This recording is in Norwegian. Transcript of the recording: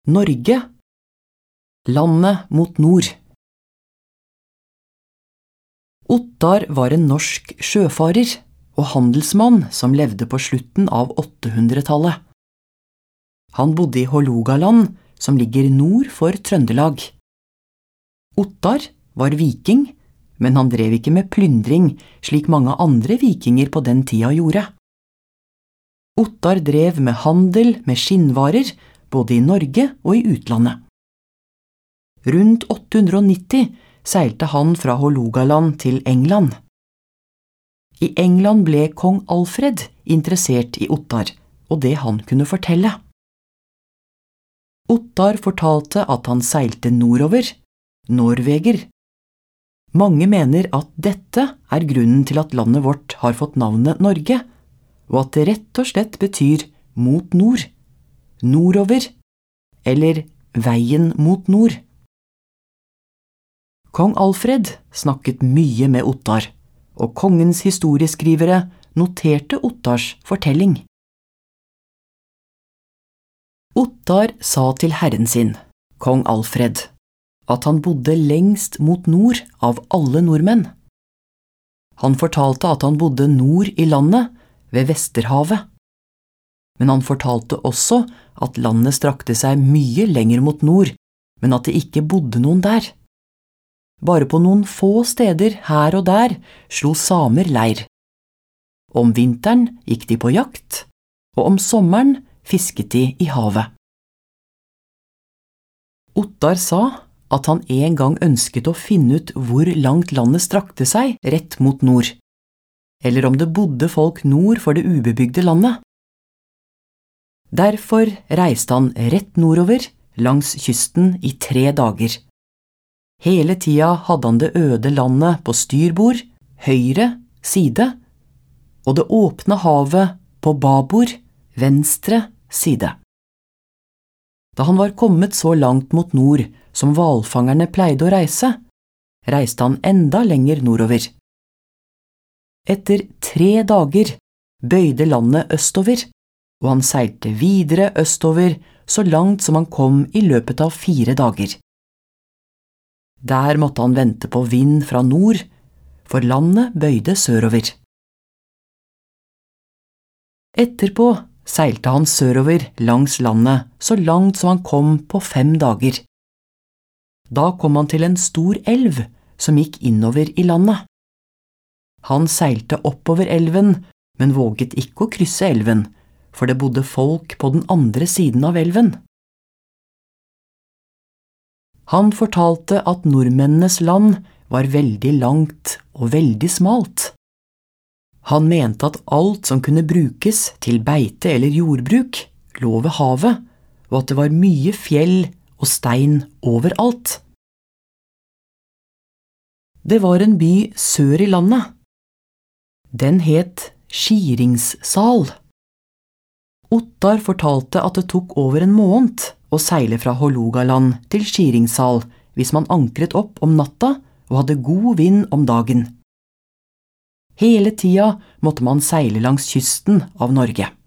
Norge, landet mot nord. Ottar var en norsk sjøfarer og handelsmann som levde på slutten av 800-tallet. Han bodde i Hålogaland, som ligger nord for Trøndelag. Ottar var viking, men han drev ikke med plyndring slik mange andre vikinger på den tida gjorde. Ottar drev med handel med skinnvarer, både i Norge og i utlandet. Rundt 890 seilte han fra Hålogaland til England. I England ble kong Alfred interessert i Ottar, og det han kunne fortelle. Ottar fortalte at han seilte nordover, Norveger. Mange mener at dette er grunnen til at landet vårt har fått navnet Norge, og at det rett og slett betyr mot nord, nordover, eller veien mot nord. Kong Alfred snakket mye med Ottar, og kongens historieskrivere noterte Ottars fortelling. Ottar sa til herren sin, kong Alfred, at han bodde lengst mot nord av alle nordmenn. Han fortalte at han bodde nord i landet, ved Vesterhavet. Men han fortalte også at landet strakte seg mye lenger mot nord, men at det ikke bodde noen der. Bare på noen få steder her og der slo samer leir. Om vinteren gikk de på jakt, og om sommeren fisket de i havet. Ottar sa at han en gang ønsket å finne ut hvor langt landet strakte seg rett mot nord, eller om det bodde folk nord for det ubebygde landet. Derfor reiste han rett nordover langs kysten i 3 dager. Hele tida hadde han det øde landet på styrbord, høyre side, og det åpne havet på babord, venstre side. Da han var kommet så langt mot nord som hvalfangerne pleide å reiste han enda lenger nordover. Etter 3 dager bøyde landet østover, og han seilte videre østover så langt som han kom i løpet av 4 dager. Der måtte han vente på vind fra nord, for landet bøyde sørover. Etterpå seilte han sørover langs landet så langt som han kom på 5 dager. Da kom han til en stor elv som gikk innover i landet. Han seilte oppover elven, men våget ikke å krysse elven, for det bodde folk på den andre siden av elven. Han fortalte at nordmennenes land var veldig langt og veldig smalt. Han mente at alt som kunne brukes til beite eller jordbruk lå ved havet, og at det var mye fjell og stein overalt. Det var en by sør i landet. Den het Skiringssal. Ottar fortalte at det tok over en måned å seile fra Hålogaland til Skiringssal hvis man ankret opp om natta og hadde god vind om dagen. Hele tida måtte man seile langs kysten av Norge.